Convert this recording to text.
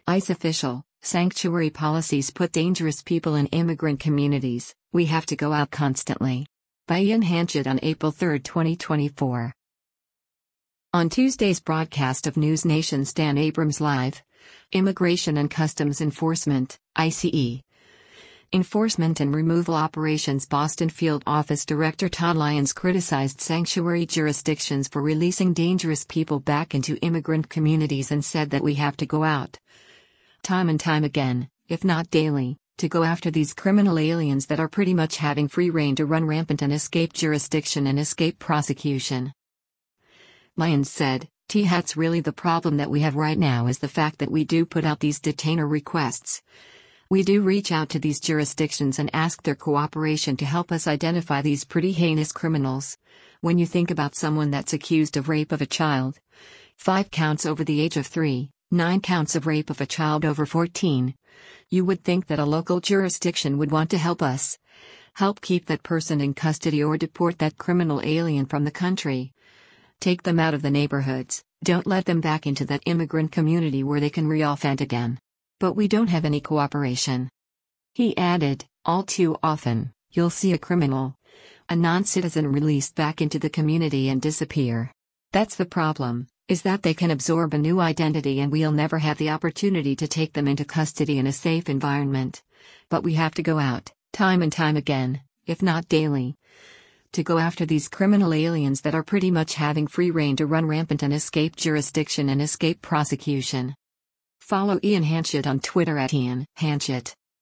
ICE official, sanctuary policies put dangerous people in immigrant communities, we have to go out constantly. By Ian Hanchett on April 3, 2024. On Tuesday's broadcast of News Nation's Dan Abrams Live, Immigration and Customs Enforcement, ICE. Enforcement and Removal Operations Boston Field Office Director Todd Lyons criticized sanctuary jurisdictions for releasing dangerous people back into immigrant communities and said that we have to go out time and time again, if not daily, to go after these criminal aliens that are pretty much having free rein to run rampant and escape jurisdiction and escape prosecution. Lyons said, "That's really the problem that we have right now is the fact that we do put out these detainer requests. We do reach out to these jurisdictions and ask their cooperation to help us identify these pretty heinous criminals. When you think about someone that's accused of rape of a child, 5 counts over the age of 3, 9 counts of rape of a child over 14, you would think that a local jurisdiction would want to help us. Help keep that person in custody or deport that criminal alien from the country. Take them out of the neighborhoods, don't let them back into that immigrant community where they can re-offend again. But we don't have any cooperation." He added, "All too often, you'll see a criminal, a non-citizen released back into the community and disappear. That's the problem, is that they can absorb a new identity and we'll never have the opportunity to take them into custody in a safe environment. But we have to go out, time and time again, if not daily, to go after these criminal aliens that are pretty much having free rein to run rampant and escape jurisdiction and escape prosecution." Follow Ian Hanchett on Twitter @IanHanchett.